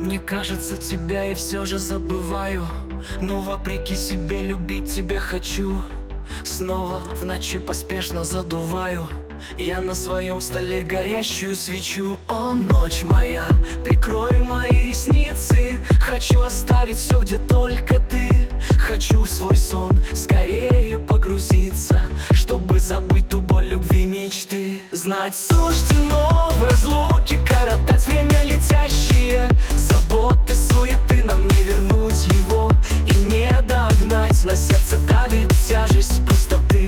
Мне кажется, тебя я все же забываю, но вопреки себе любить тебя хочу. Снова в ночи поспешно задуваю я на своем столе горящую свечу. О, ночь моя, прикрой мои ресницы. Хочу оставить все, где только ты. Хочу в свой сон скорее погрузиться, чтобы забыть ту боль любви мечты. Знать суждено в разлуке коротать время летящие. Заботы, суеты, нам не вернуть его и не догнать. На сердце давит тяжесть пустоты.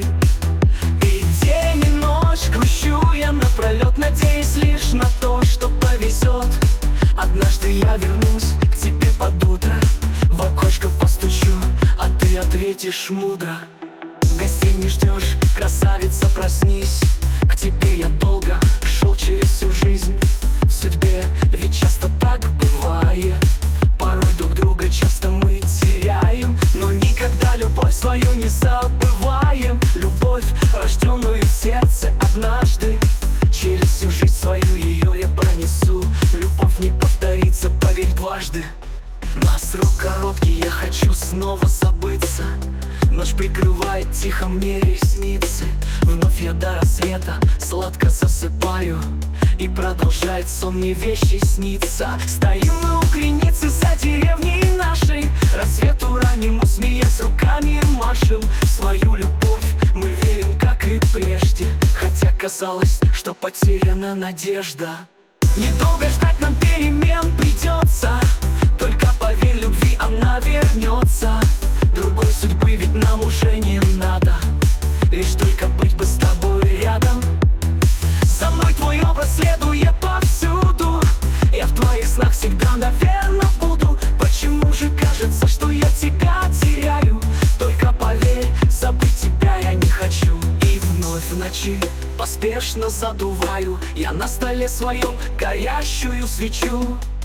И день и ночь грущу я напролет, надеясь лишь на то, что повезет. Однажды я вернусь к тебе под утро, в окошко постучу, а ты ответишь мудро. Гостей не ждешь, красавица, проснись. К тебе я долго шел через всю жизнь. В судьбе ведь часто так бывает, порой друг друга часто мы теряем, но никогда любовь свою не забываем. Любовь, рожденную в сердце однажды, через всю жизнь свою ее я пронесу. Любовь не повторится, поверь дважды. На срок короткий, я хочу снова забыться. Ночь прикрывает тихо мне ресницы. Вновь я до рассвета сладко засыпаю, и продолжает сон мне вещи снится. Стоим мы у креницы за деревней нашей, рассвету раннему смеясь руками машем. В свою любовь мы верим, как и прежде, хотя казалось, что потеряна надежда. Недолго ждать нам перемен придется, только поверь, любви она вернется. Другой судьбы ведь нам уже не надо, лишь только быть бы с тобой рядом. За мной твой образ следует повсюду, я в твоих снах всегда, наверно, буду. Почему же кажется, что я тебя теряю? Только поверь, забыть тебя я не хочу. И вновь в ночи поспешно задуваю я на столе своем горящую свечу.